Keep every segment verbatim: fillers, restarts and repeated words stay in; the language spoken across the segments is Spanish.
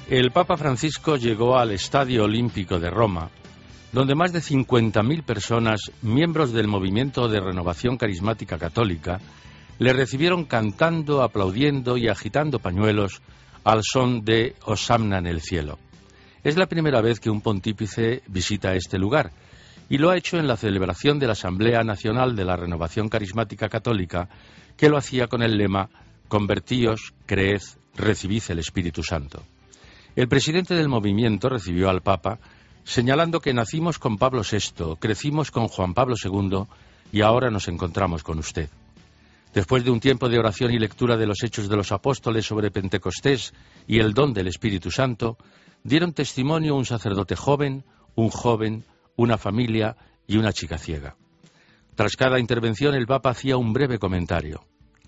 El Papa Francisco llegó al Estadio Olímpico de Roma, donde más de cincuenta mil personas, miembros del movimiento de renovación carismática católica, le recibieron cantando, aplaudiendo y agitando pañuelos al son de Hosanna en el cielo. Es la primera vez que un pontífice visita este lugar, y lo ha hecho en la celebración de la Asamblea Nacional de la Renovación Carismática Católica, que lo hacía con el lema «Convertíos, creed, recibid el Espíritu Santo». El presidente del movimiento recibió al Papa, señalando que nacimos con Pablo sexto, crecimos con Juan Pablo segundo y ahora nos encontramos con usted. Después de un tiempo de oración y lectura de los Hechos de los Apóstoles sobre Pentecostés y el don del Espíritu Santo, dieron testimonio un sacerdote joven, un joven, una familia y una chica ciega. Tras cada intervención el Papa hacía un breve comentario.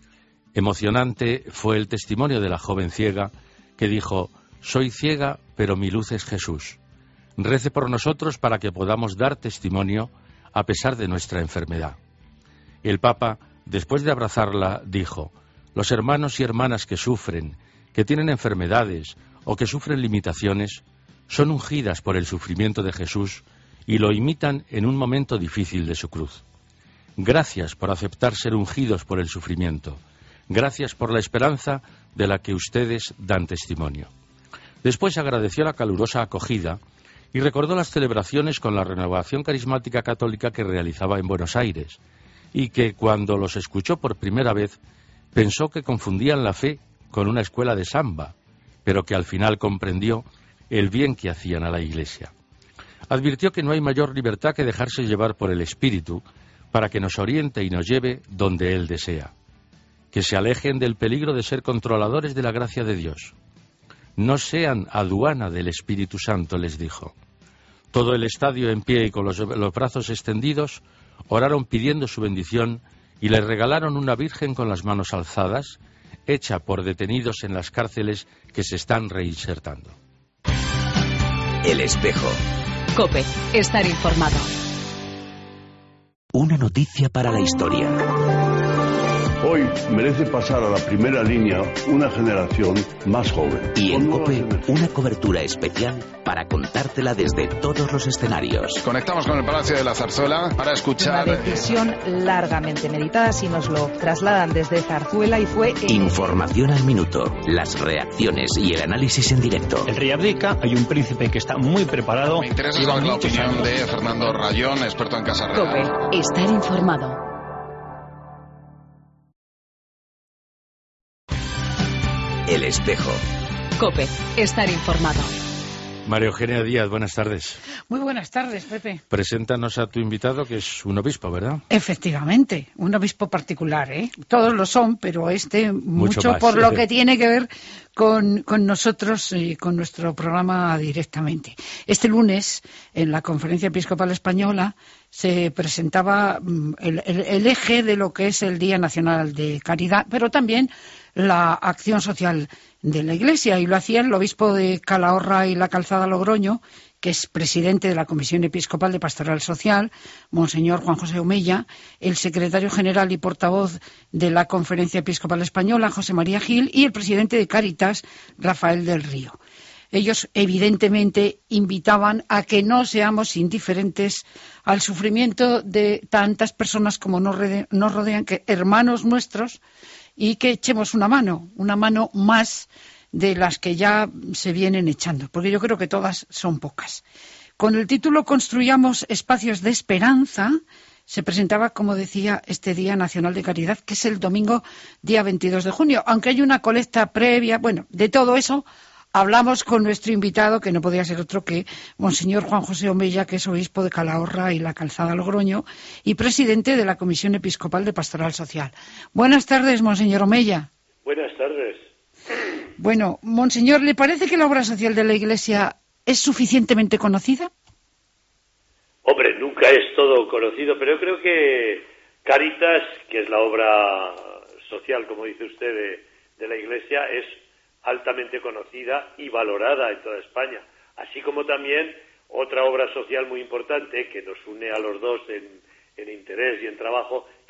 Emocionante fue el testimonio de la joven ciega que dijo: «Soy ciega, pero mi luz es Jesús. Rece por nosotros para que podamos dar testimonio a pesar de nuestra enfermedad». El Papa, después de abrazarla, dijo: «Los hermanos y hermanas que sufren, que tienen enfermedades o que sufren limitaciones, son ungidas por el sufrimiento de Jesús y lo imitan en un momento difícil de su cruz. Gracias por aceptar ser ungidos por el sufrimiento. Gracias por la esperanza de la que ustedes dan testimonio». Después agradeció la calurosa acogida y recordó las celebraciones con la Renovación Carismática Católica que realizaba en Buenos Aires, y que cuando los escuchó por primera vez pensó que confundían la fe con una escuela de samba, pero que al final comprendió el bien que hacían a la Iglesia. Advirtió que no hay mayor libertad que dejarse llevar por el Espíritu para que nos oriente y nos lleve donde Él desea. Que se alejen del peligro de ser controladores de la gracia de Dios. No sean aduana del Espíritu Santo, les dijo. Todo el estadio en pie y con los, los brazos extendidos oraron pidiendo su bendición y le regalaron una virgen con las manos alzadas, hecha por detenidos en las cárceles que se están reinsertando. El espejo. COPE. Estar informado. Una noticia para la historia. Hoy merece pasar a la primera línea una generación más joven. Y en COPE, una cobertura especial para contártela desde todos los escenarios. Conectamos con el Palacio de la Zarzuela para escuchar... Una decisión largamente meditada, si nos lo trasladan desde Zarzuela, y fue... En... Información al minuto, las reacciones y el análisis en directo. El rey abdica, hay un príncipe que está muy preparado. Me interesa saber la opinión años. de Fernando Rayón, experto en Casa Real. COPE. Estar informado. El espejo. COPE. Estar informado. María Eugenia Díaz, buenas tardes. Muy buenas tardes, Pepe. Preséntanos a tu invitado, que es un obispo, ¿verdad? Efectivamente, un obispo particular, ¿eh? Todos lo son, pero este mucho, mucho por lo que tiene que ver con, con nosotros y con nuestro programa directamente. Este lunes, en la Conferencia Episcopal Española, se presentaba el, el, el eje de lo que es el Día Nacional de Caridad, pero también la acción social de la Iglesia, y lo hacía el obispo de Calahorra y la Calzada Logroño, que es presidente de la Comisión Episcopal de Pastoral Social, Monseñor Juan José Omeya, el secretario general y portavoz de la Conferencia Episcopal Española, José María Gil, y el presidente de Cáritas, Rafael del Río. Ellos, evidentemente, invitaban a que no seamos indiferentes al sufrimiento de tantas personas como nos rodean, que hermanos nuestros, y que echemos una mano, una mano más de las que ya se vienen echando, porque yo creo que todas son pocas. Con el título Construyamos espacios de esperanza, se presentaba, como decía, este Día Nacional de Caridad, que es el domingo día veintidós de junio, aunque hay una colecta previa. Bueno, de todo eso hablamos con nuestro invitado, que no podía ser otro que Monseñor Juan José Omeya, que es obispo de Calahorra y la Calzada Logroño y presidente de la Comisión Episcopal de Pastoral Social. Buenas tardes, Monseñor Omeya. Buenas tardes. Bueno, Monseñor, ¿le parece que la obra social de la Iglesia es suficientemente conocida? Hombre, nunca es todo conocido, pero yo creo que Cáritas, que es la obra social, como dice usted, de, de la Iglesia, es altamente conocida y valorada en toda España, así como también otra obra social muy importante que nos une a los dos en, en interés y en trabajo,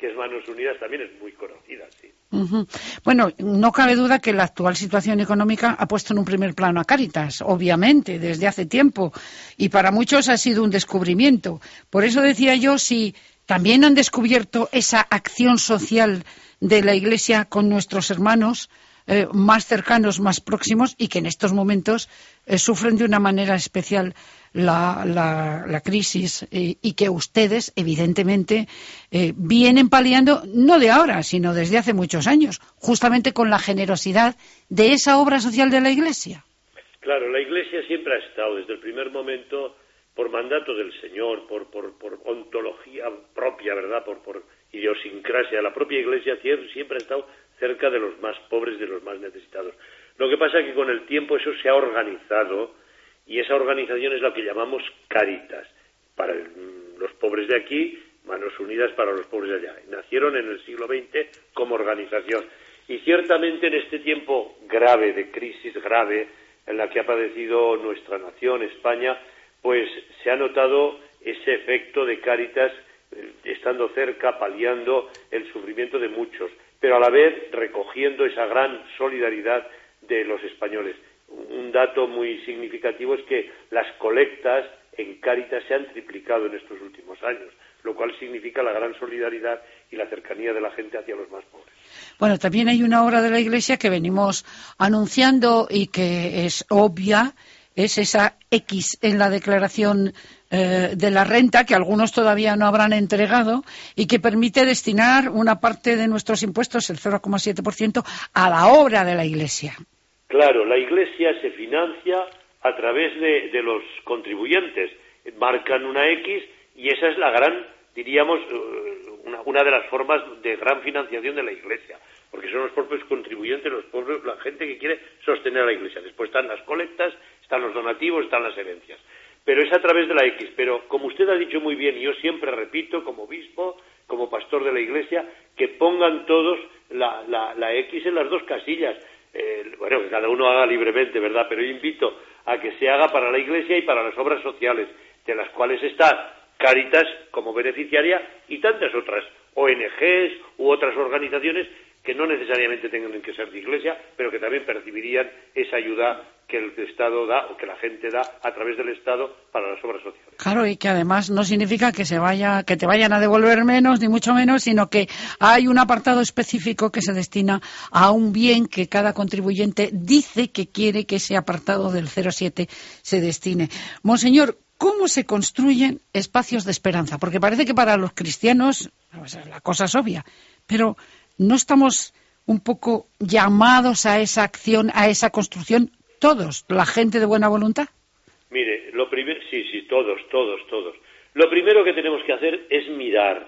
que es Manos Unidas, también es muy conocida, sí. Uh-huh. Bueno, no cabe duda que la actual situación económica ha puesto en un primer plano a Cáritas, obviamente, desde hace tiempo, y para muchos ha sido un descubrimiento. Por eso decía yo, si también han descubierto esa acción social de la Iglesia con nuestros hermanos eh, más cercanos, más próximos, y que en estos momentos eh, sufren de una manera especial la, la, la crisis eh, y que ustedes, evidentemente, eh, vienen paliando, no de ahora, sino desde hace muchos años, justamente con la generosidad de esa obra social de la Iglesia. Claro, la Iglesia siempre ha estado, desde el primer momento, por mandato del Señor, por, por, por ontología propia, ¿verdad?, por, por idiosincrasia, la propia Iglesia siempre ha estado cerca de los más pobres, de los más necesitados. Lo que pasa es que con el tiempo eso se ha organizado, y esa organización es la que llamamos Cáritas, para el, los pobres de aquí, Manos Unidas para los pobres de allá. Nacieron en el siglo veinte como organización, y ciertamente en este tiempo grave, de crisis grave, en la que ha padecido nuestra nación, España, pues se ha notado ese efecto de Cáritas, eh, estando cerca, paliando el sufrimiento de muchos, pero a la vez recogiendo esa gran solidaridad de los españoles. Un dato muy significativo es que las colectas en Cáritas se han triplicado en estos últimos años, lo cual significa la gran solidaridad y la cercanía de la gente hacia los más pobres. Bueno, también hay una obra de la Iglesia que venimos anunciando y que es obvia, es esa X en la declaración eh, de la renta, que algunos todavía no habrán entregado, y que permite destinar una parte de nuestros impuestos, el cero coma siete por ciento, a la obra de la Iglesia. Claro, la Iglesia se financia a través de, de los contribuyentes. Marcan una X y esa es la gran, diríamos, una, una de las formas de gran financiación de la Iglesia, porque son los propios contribuyentes, los propios, la gente que quiere sostener a la Iglesia. Después están las colectas, están los donativos, están las herencias. Pero es a través de la X. Pero como usted ha dicho muy bien, y yo siempre repito, como obispo, como pastor de la Iglesia, que pongan todos la, la, la X en las dos casillas. Eh, bueno, que cada uno haga libremente, ¿verdad? Pero yo invito a que se haga para la Iglesia y para las obras sociales, de las cuales está Cáritas como beneficiaria y tantas otras O N Ges u otras organizaciones que no necesariamente tengan que ser de Iglesia, pero que también percibirían esa ayuda que el Estado da o que la gente da a través del Estado para las obras sociales. Claro, y que además no significa que se vaya, que te vayan a devolver menos, ni mucho menos, sino que hay un apartado específico que se destina a un bien que cada contribuyente dice que quiere que ese apartado del cero coma siete se destine. Monseñor, ¿cómo se construyen espacios de esperanza? Porque parece que para los cristianos pues, la cosa es obvia, pero ¿no estamos un poco llamados a esa acción, a esa construcción, todos, la gente de buena voluntad? Mire, lo primero, sí, sí, todos, todos, todos. Lo primero que tenemos que hacer es mirar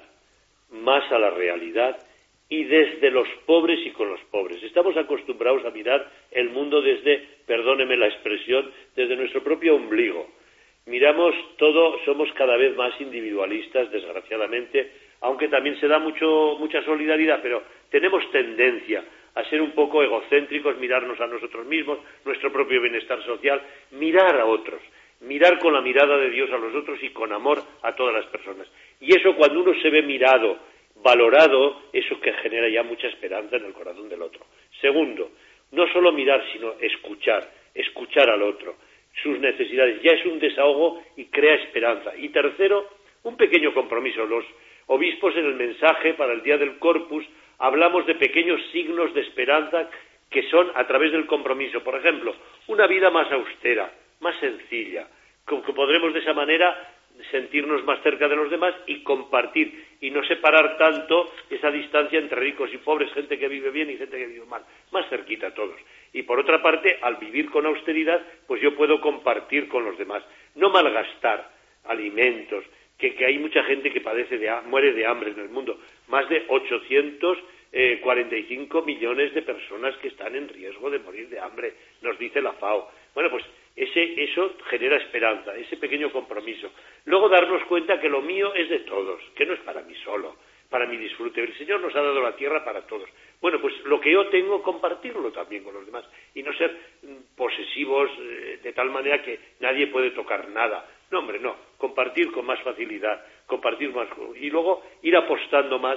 más a la realidad y desde los pobres y con los pobres. Estamos acostumbrados a mirar el mundo desde, perdóneme la expresión, desde nuestro propio ombligo. Miramos todo, somos cada vez más individualistas, desgraciadamente, aunque también se da mucho mucha solidaridad, pero tenemos tendencia a ser un poco egocéntricos, mirarnos a nosotros mismos, nuestro propio bienestar social, mirar a otros, mirar con la mirada de Dios a los otros y con amor a todas las personas. Y eso, cuando uno se ve mirado, valorado, eso que genera ya mucha esperanza en el corazón del otro. Segundo, no solo mirar, sino escuchar, escuchar al otro, sus necesidades, ya es un desahogo y crea esperanza. Y tercero, un pequeño compromiso. Los obispos en el mensaje para el Día del Corpus hablamos de pequeños signos de esperanza que son a través del compromiso. Por ejemplo, una vida más austera, más sencilla, con que podremos de esa manera sentirnos más cerca de los demás y compartir y no separar tanto esa distancia entre ricos y pobres, gente que vive bien y gente que vive mal, más cerquita todos. Y por otra parte, al vivir con austeridad, pues yo puedo compartir con los demás, no malgastar alimentos, que, que hay mucha gente que padece de muere de hambre en el mundo, más de ochocientos cuarenta y cinco millones de personas que están en riesgo de morir de hambre, nos dice la FAO. Bueno, pues ese eso genera esperanza, ese pequeño compromiso. Luego darnos cuenta que lo mío es de todos, que no es para mí solo, para mi disfrute. El Señor nos ha dado la tierra para todos. Bueno, pues lo que yo tengo, compartirlo también con los demás y no ser posesivos eh, de tal manera que nadie puede tocar nada. No, hombre, no. Compartir con más facilidad, compartir más y luego ir apostando más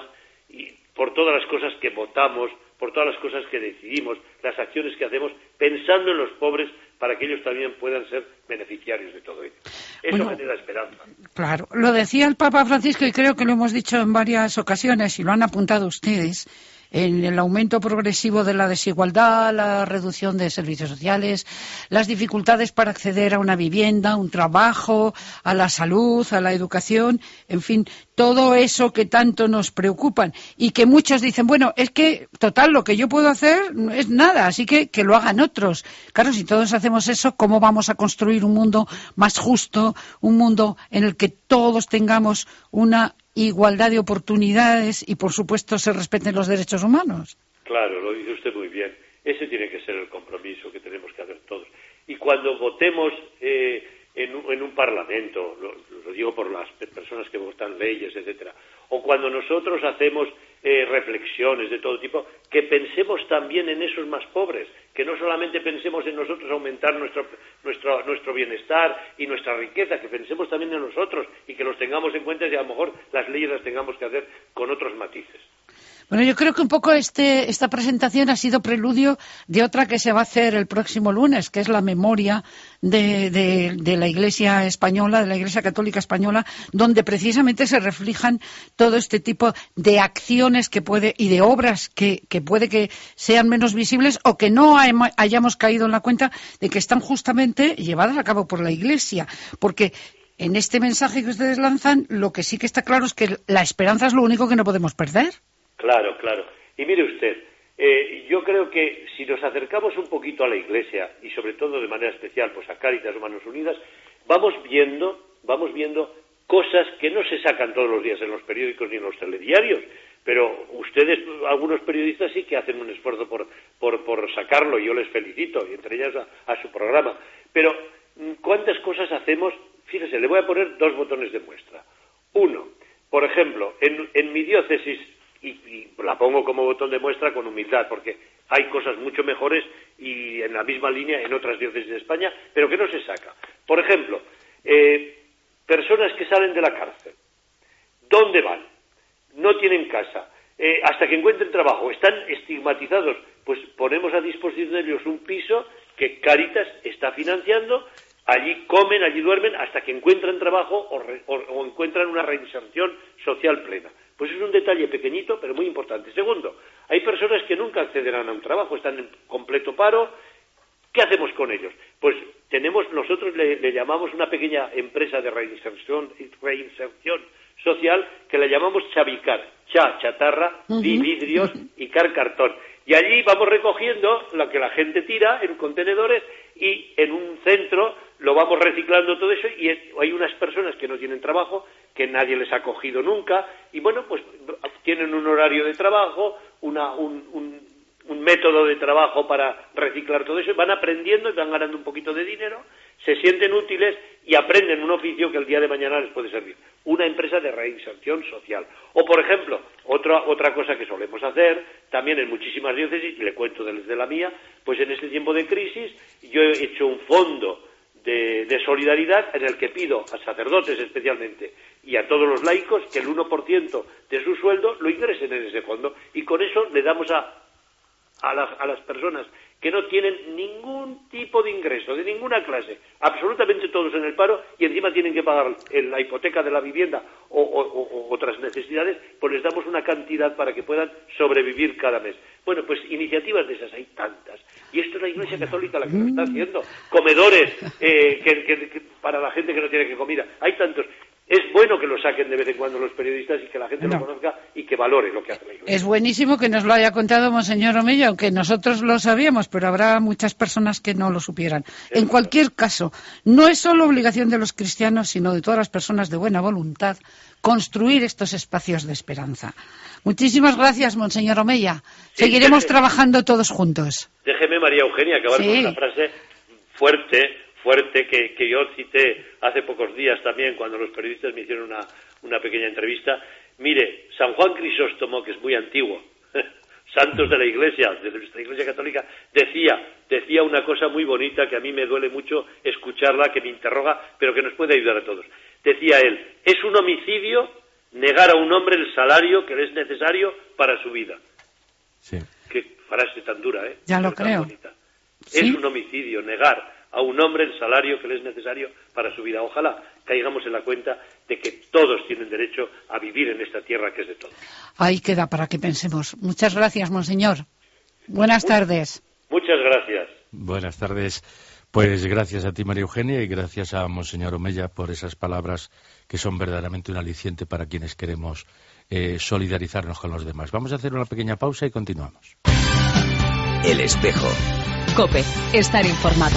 y por todas las cosas que votamos, por todas las cosas que decidimos, las acciones que hacemos, pensando en los pobres para que ellos también puedan ser beneficiarios de todo ello. Eso bueno, genera esperanza. Claro, lo decía el Papa Francisco y creo que lo hemos dicho en varias ocasiones y lo han apuntado ustedes, en el aumento progresivo de la desigualdad, la reducción de servicios sociales, las dificultades para acceder a una vivienda, un trabajo, a la salud, a la educación, en fin, todo eso que tanto nos preocupan y que muchos dicen, bueno, es que, total, lo que yo puedo hacer es nada, así que que lo hagan otros. Claro, si todos hacemos eso, ¿cómo vamos a construir un mundo más justo, un mundo en el que todos tengamos una igualdad de oportunidades y, por supuesto, se respeten los derechos humanos? Claro, lo dice usted muy bien. Ese tiene que ser el compromiso que tenemos que hacer todos. Y cuando votemos eh, en, un, en un parlamento, lo, lo digo por las personas que votan leyes, etcétera, o cuando nosotros hacemos eh, reflexiones de todo tipo, que pensemos también en esos más pobres, que no solamente pensemos en nosotros aumentar nuestro, nuestro, nuestro bienestar y nuestra riqueza, que pensemos también en nosotros y que los tengamos en cuenta y a lo mejor las leyes las tengamos que hacer con otros matices. Bueno, yo creo que un poco este, esta presentación ha sido preludio de otra que se va a hacer el próximo lunes, que es la memoria de, de, de la Iglesia española, de la Iglesia Católica Española, donde precisamente se reflejan todo este tipo de acciones que puede y de obras que, que puede que sean menos visibles o que no hayamos caído en la cuenta de que están justamente llevadas a cabo por la Iglesia, porque en este mensaje que ustedes lanzan, lo que sí que está claro es que la esperanza es lo único que no podemos perder. Claro, claro. Y mire usted, eh, yo creo que si nos acercamos un poquito a la Iglesia y sobre todo de manera especial pues a Cáritas o Manos Unidas, vamos viendo, vamos viendo cosas que no se sacan todos los días en los periódicos ni en los telediarios, pero ustedes, algunos periodistas sí que hacen un esfuerzo por, por, por sacarlo y yo les felicito, y entre ellas a, a su programa. Pero ¿cuántas cosas hacemos? Fíjese, le voy a poner dos botones de muestra. Uno, por ejemplo, en, en mi diócesis, Y, y la pongo como botón de muestra con humildad, porque hay cosas mucho mejores y en la misma línea en otras diócesis de España, pero que no se saca. Por ejemplo, eh, personas que salen de la cárcel, ¿dónde van? No tienen casa, eh, hasta que encuentren trabajo, están estigmatizados, pues ponemos a disposición de ellos un piso que Cáritas está financiando, allí comen, allí duermen, hasta que encuentran trabajo o, re, o, o encuentran una reinserción social plena. Pues es un detalle pequeñito, pero muy importante. Segundo, hay personas que nunca accederán a un trabajo, están en completo paro. ¿Qué hacemos con ellos? Pues tenemos, nosotros le, le llamamos una pequeña empresa de reinserción, reinserción social, que le llamamos Chavicar. Cha, chatarra, vi, vidrios y car, cartón. Y allí vamos recogiendo lo que la gente tira en contenedores y en un centro lo vamos reciclando todo eso y hay unas personas que no tienen trabajo, que nadie les ha cogido nunca y bueno, pues tienen un horario de trabajo, una, un, un, un método de trabajo para reciclar todo eso y van aprendiendo y van ganando un poquito de dinero, se sienten útiles y aprenden un oficio que el día de mañana les puede servir. Una empresa de reinserción social. O, por ejemplo, otra, otra cosa que solemos hacer, también en muchísimas diócesis, y le cuento desde la mía, pues en este tiempo de crisis yo he hecho un fondo de, de solidaridad en el que pido a sacerdotes especialmente y a todos los laicos que el uno por ciento de su sueldo lo ingresen en ese fondo y con eso le damos a, a, la, a las personas que no tienen ningún tipo de ingreso, de ninguna clase, absolutamente todos en el paro y encima tienen que pagar la hipoteca de la vivienda o, o, o otras necesidades, pues les damos una cantidad para que puedan sobrevivir cada mes. Bueno, pues iniciativas de esas hay tantas. Y esto es la Iglesia Católica la que lo está haciendo. Comedores eh, que, que, que para la gente que no tiene que comida. Hay tantos. Es bueno que lo saquen de vez en cuando los periodistas y que la gente no. lo conozca y que valore lo que hace la Iglesia. Es buenísimo que nos lo haya contado Monseñor Omello, aunque nosotros lo sabíamos, pero habrá muchas personas que no lo supieran. Es en cualquier caso, no es solo obligación de los cristianos, sino de todas las personas de buena voluntad, construir estos espacios de esperanza. Muchísimas gracias, Monseñor Omeya. Sí, Seguiremos déjeme, trabajando todos juntos. Déjeme, María Eugenia, acabar sí. con una frase fuerte, fuerte, que, que yo cité hace pocos días también, cuando los periodistas me hicieron una, una pequeña entrevista. Mire, San Juan Crisóstomo, que es muy antiguo, santos de la Iglesia, de nuestra Iglesia Católica, decía, decía una cosa muy bonita que a mí me duele mucho escucharla, que me interroga, pero que nos puede ayudar a todos. Decía él, es un homicidio negar a un hombre el salario que le es necesario para su vida. Sí. Qué frase tan dura, ¿eh? Ya lo Pero tan creo. bonita. ¿Sí? Es un homicidio negar a un hombre el salario que le es necesario para su vida. Ojalá caigamos en la cuenta de que todos tienen derecho a vivir en esta tierra que es de todos. Ahí queda para que pensemos. Muchas gracias, monseñor. Buenas tardes. Muchas gracias. Buenas tardes. Pues gracias a ti, María Eugenia, y gracias a Monseñor Omella por esas palabras que son verdaderamente un aliciente para quienes queremos eh, solidarizarnos con los demás. Vamos a hacer una pequeña pausa y continuamos. El espejo. COPE. Estar informado.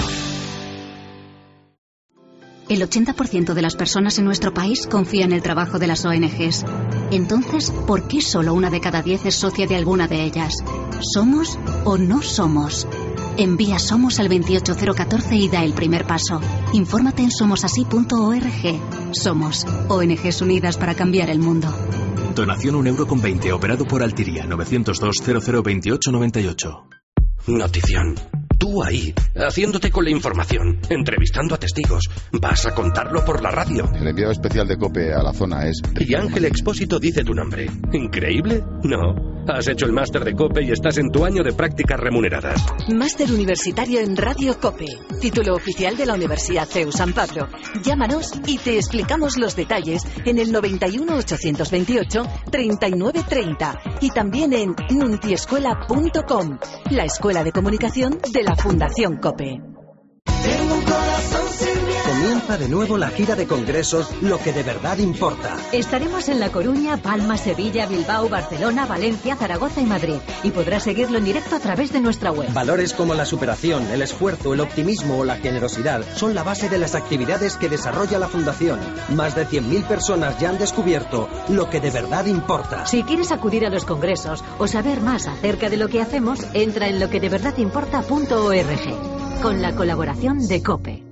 El ochenta por ciento de las personas en nuestro país confía en el trabajo de las O N Ges. Entonces, ¿por qué solo una de cada diez es socia de alguna de ellas? ¿Somos o no somos? Envía Somos al veintiocho cero catorce y da el primer paso. Infórmate en somos así punto org. Somos, O N Ges unidas para cambiar el mundo. Donación un euro con veinte, operado por Altiria, novecientos dos cero cero veintiocho noventa y ocho. Notición. Tú ahí, haciéndote con la información, entrevistando a testigos. Vas a contarlo por la radio. El enviado especial de COPE a la zona es... Y Ángel Expósito dice tu nombre. ¿Increíble? No. Has hecho el máster de COPE y estás en tu año de prácticas remuneradas. Máster universitario en Radio COPE. Título oficial de la Universidad C E U San Pablo. Llámanos y te explicamos los detalles en el noventa y uno ochocientos veintiocho treinta y nueve treinta y también en nuntiescuela punto com, la escuela de comunicación de la Fundación COPE. Tengo un corazón sin miedo. Comienza de nuevo la gira de congresos Lo que de verdad importa. Estaremos en La Coruña, Palma, Sevilla, Bilbao, Barcelona, Valencia, Zaragoza y Madrid. Y podrás seguirlo en directo a través de nuestra web. Valores como la superación, el esfuerzo, el optimismo o la generosidad son la base de las actividades que desarrolla la Fundación. Más de cien mil personas ya han descubierto lo que de verdad importa. Si quieres acudir a los congresos o saber más acerca de lo que hacemos, entra en lo que de verdad importa punto org. Con la colaboración de COPE.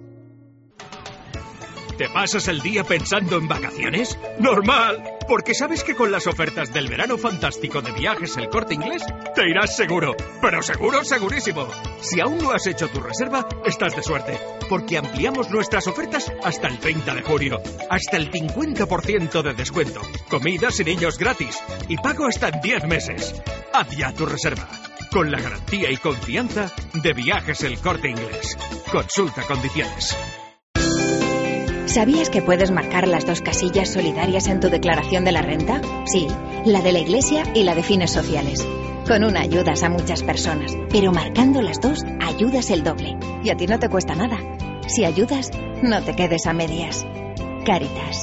¿Te pasas el día pensando en vacaciones? ¡Normal! Porque sabes que con las ofertas del verano fantástico de Viajes El Corte Inglés te irás seguro, pero seguro, segurísimo. Si aún no has hecho tu reserva, estás de suerte, porque ampliamos nuestras ofertas hasta el treinta de junio. Hasta el cincuenta por ciento de descuento, comidas y niños gratis, y pago hasta en diez meses. Haz ya tu reserva, con la garantía y confianza de Viajes El Corte Inglés. Consulta condiciones. ¿Sabías que puedes marcar las dos casillas solidarias en tu declaración de la renta? Sí, la de la Iglesia y la de fines sociales. Con una ayudas a muchas personas, pero marcando las dos ayudas el doble. Y a ti no te cuesta nada. Si ayudas, no te quedes a medias. Cáritas.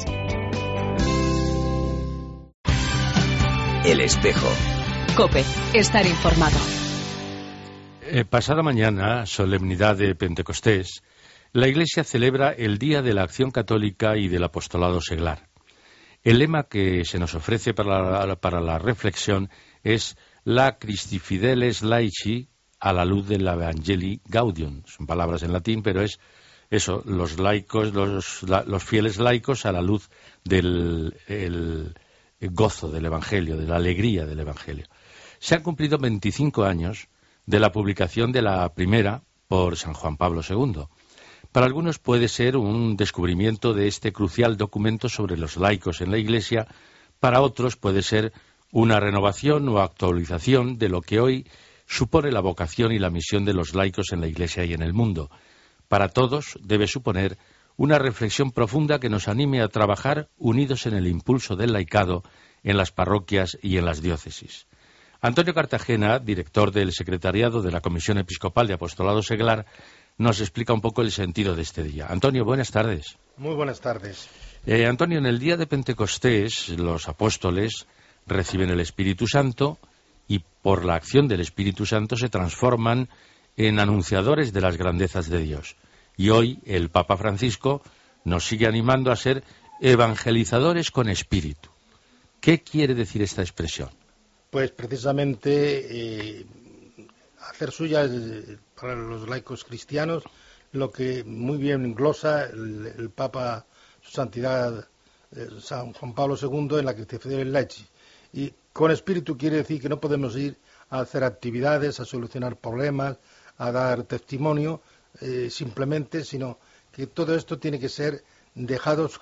El espejo. COPE. Estar informado. Eh, pasada mañana, solemnidad de Pentecostés, la Iglesia celebra el Día de la Acción Católica y del Apostolado Seglar. El lema que se nos ofrece para la, para la reflexión es La Christi Fideles Laici a la luz del Evangelii Gaudium. Son palabras en latín, pero es eso, los laicos, los, la, los fieles laicos a la luz del el, el gozo del Evangelio, de la alegría del Evangelio. Se han cumplido veinticinco años de la publicación de la primera por San Juan Pablo segundo. Para algunos puede ser un descubrimiento de este crucial documento sobre los laicos en la Iglesia, para otros puede ser una renovación o actualización de lo que hoy supone la vocación y la misión de los laicos en la Iglesia y en el mundo. Para todos debe suponer una reflexión profunda que nos anime a trabajar unidos en el impulso del laicado en las parroquias y en las diócesis. Antonio Cartagena, director del Secretariado de la Comisión Episcopal de Apostolado Seglar, nos explica un poco el sentido de este día. Antonio, buenas tardes. Muy buenas tardes. Eh, Antonio, en el día de Pentecostés, los apóstoles reciben el Espíritu Santo y por la acción del Espíritu Santo se transforman en anunciadores de las grandezas de Dios. Y hoy el Papa Francisco nos sigue animando a ser evangelizadores con espíritu. ¿Qué quiere decir esta expresión? Pues precisamente eh, hacer suya eh, para los laicos cristianos lo que muy bien glosa el, el Papa, su Santidad eh, San Juan Pablo segundo en la Christi Fideles Laici. Y con espíritu quiere decir que no podemos ir a hacer actividades, a solucionar problemas, a dar testimonio, eh, simplemente, sino que todo esto tiene que ser dejados,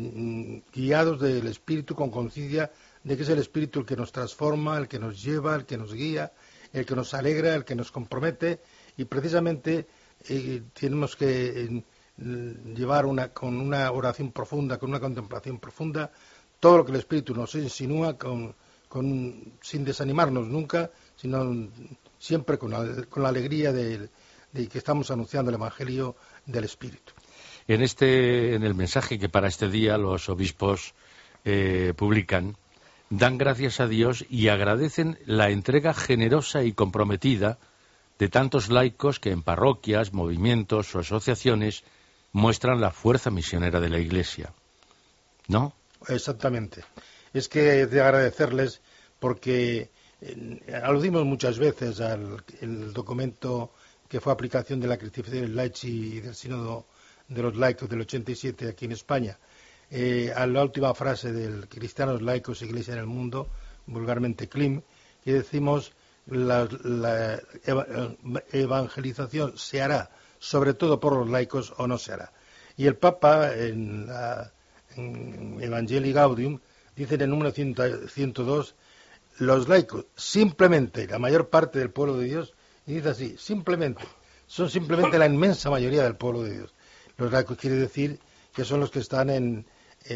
guiados del Espíritu, con conciencia de que es el Espíritu el que nos transforma, el que nos lleva, el que nos guía, el que nos alegra, el que nos compromete, y precisamente eh, tenemos que eh, llevar una, con una oración profunda, con una contemplación profunda, todo lo que el Espíritu nos insinúa, con, con, sin desanimarnos nunca, sino siempre con la, con la alegría de, de que estamos anunciando el Evangelio del Espíritu. En este, en el mensaje que para este día los obispos eh, publican, dan gracias a Dios y agradecen la entrega generosa y comprometida de tantos laicos que en parroquias, movimientos o asociaciones muestran la fuerza misionera de la Iglesia. ¿No? Exactamente. Es que he de agradecerles porque eh, aludimos muchas veces al el documento que fue aplicación de la Christificazione Laici y del Sínodo de los Laicos del ochenta y siete aquí en España, eh, a la última frase del Cristianos, Laicos, Iglesia en el Mundo, vulgarmente C L I M, que decimos la, la evangelización se hará sobre todo por los laicos o no se hará. Y el Papa en, la, en Evangelii Gaudium dice en el número ciento dos, los laicos, simplemente la mayor parte del pueblo de Dios, y dice así, simplemente, son simplemente la inmensa mayoría del pueblo de Dios. Los laicos quiere decir que son los que están en,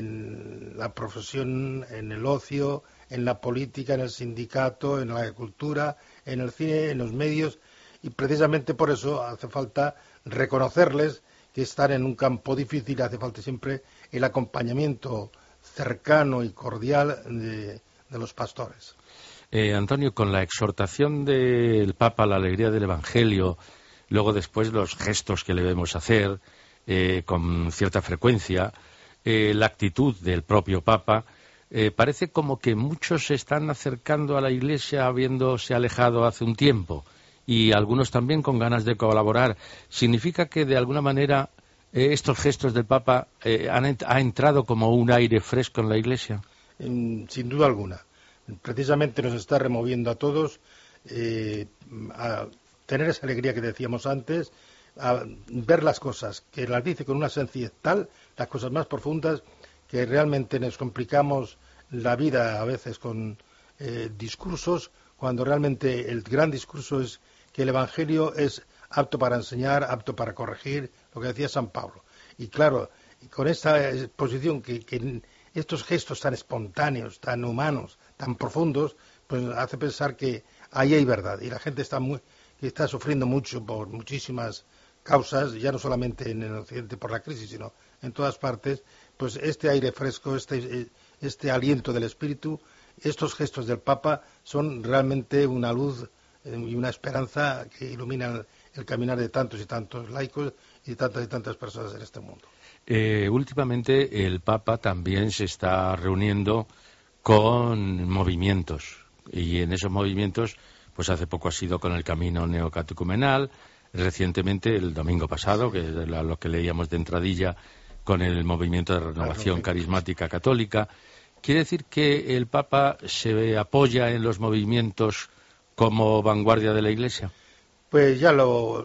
en la profesión, en el ocio, en la política, en el sindicato, en la agricultura, en el cine, en los medios, y precisamente por eso hace falta reconocerles que están en un campo difícil, hace falta siempre el acompañamiento cercano y cordial de, de los pastores. Eh, Antonio, con la exhortación del Papa a la alegría del Evangelio, luego después los gestos que le vemos hacer eh, con cierta frecuencia, eh, la actitud del propio Papa, eh, parece como que muchos se están acercando a la Iglesia habiéndose alejado hace un tiempo, y algunos también con ganas de colaborar. ¿Significa que de alguna manera eh, estos gestos del Papa eh, han, ha entrado como un aire fresco en la Iglesia? Sin duda alguna. Precisamente nos está removiendo a todos eh, a tener esa alegría que decíamos antes, a ver las cosas, que las dice con una sencillez tal, las cosas más profundas, que realmente nos complicamos la vida a veces con eh, discursos, cuando realmente el gran discurso es que el Evangelio es apto para enseñar, apto para corregir, lo que decía San Pablo. Y claro, con esta exposición, que, que estos gestos tan espontáneos, tan humanos, tan profundos, pues hace pensar que ahí hay verdad. Y la gente está, muy, está sufriendo mucho por muchísimas causas, ya no solamente en el Occidente por la crisis, sino en todas partes. Pues este aire fresco, este, este aliento del Espíritu, estos gestos del Papa son realmente una luz y una esperanza que iluminan el caminar de tantos y tantos laicos y tantas y tantas personas en este mundo. Eh, últimamente el Papa también se está reuniendo con movimientos, y en esos movimientos, pues hace poco ha sido con el Camino Neocatecumenal, recientemente el domingo pasado, que es lo que leíamos de entradilla, con el Movimiento de Renovación Carismática Católica. ¿Quiere decir que el Papa se apoya en los movimientos como vanguardia de la Iglesia? Pues ya lo...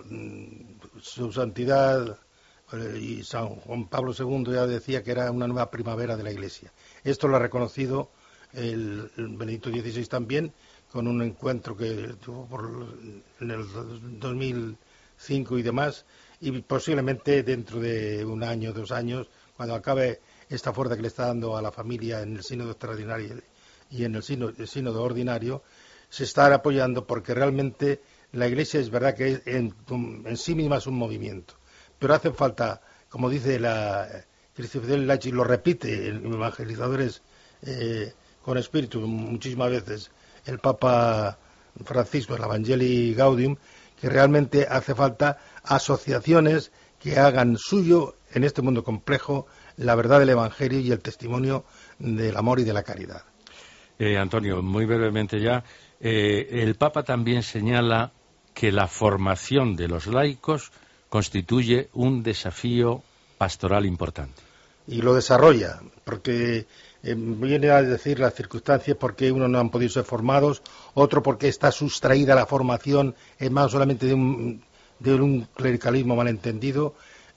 Su Santidad y San Juan Pablo segundo ya decía que era una nueva primavera de la Iglesia. Esto lo ha reconocido el, el Benedicto dieciséis también, con un encuentro que tuvo por, en el dos mil cinco y demás, y posiblemente dentro de un año, dos años, cuando acabe esta fuerza que le está dando a la familia en el sínodo extraordinario y en el sínodo, el sínodo ordinario, se está apoyando, porque realmente la Iglesia es verdad que en, en sí misma es un movimiento, pero hace falta, como dice la Christificazione Laici, lo repite en evangelizadores eh, con espíritu muchísimas veces el Papa Francisco en la Evangelii Gaudium, que realmente hace falta asociaciones que hagan suyo en este mundo complejo la verdad del Evangelio y el testimonio del amor y de la caridad. Eh, Antonio, muy brevemente ya, eh, el Papa también señala que la formación de los laicos constituye un desafío pastoral importante. Y lo desarrolla, porque eh, viene a decir las circunstancias por qué unos no han podido ser formados, otro porque está sustraída la formación en manos solamente de un, de un clericalismo malentendido,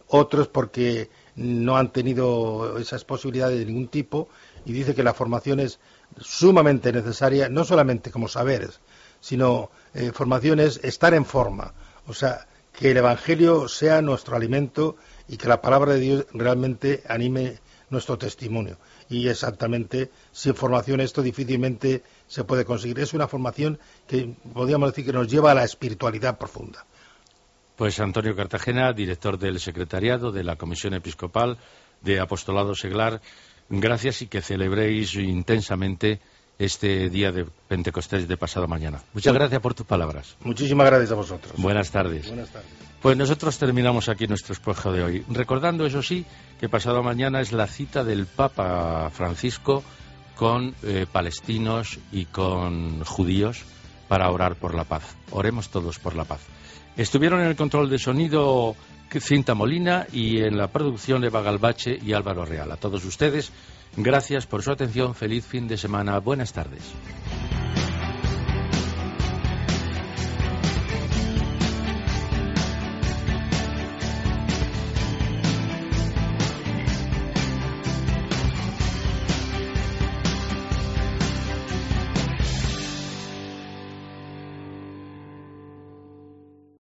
otros porque no han tenido esas posibilidades de ningún tipo, y dice que la formación es sumamente necesaria, no solamente como saberes, sino eh, formación es estar en forma, o sea, que el Evangelio sea nuestro alimento y que la palabra de Dios realmente anime nuestro testimonio. Y exactamente, sin formación esto difícilmente se puede conseguir. Es una formación que podríamos decir que nos lleva a la espiritualidad profunda. Pues Antonio Cartagena, director del Secretariado de la Comisión Episcopal de Apostolado Seglar, gracias y que celebréis intensamente este día de Pentecostés de pasado mañana. Muchas gracias por tus palabras. Muchísimas gracias a vosotros. Buenas tardes. Buenas tardes. Pues nosotros terminamos aquí nuestro espejo de hoy, recordando, eso sí, que pasado mañana es la cita del Papa Francisco con eh, palestinos y con judíos para orar por la paz. Oremos todos por la paz. Estuvieron en el control de sonido Cinta Molina y en la producción Eva Galbache y Álvaro Real. A todos ustedes, gracias por su atención. Feliz fin de semana. Buenas tardes.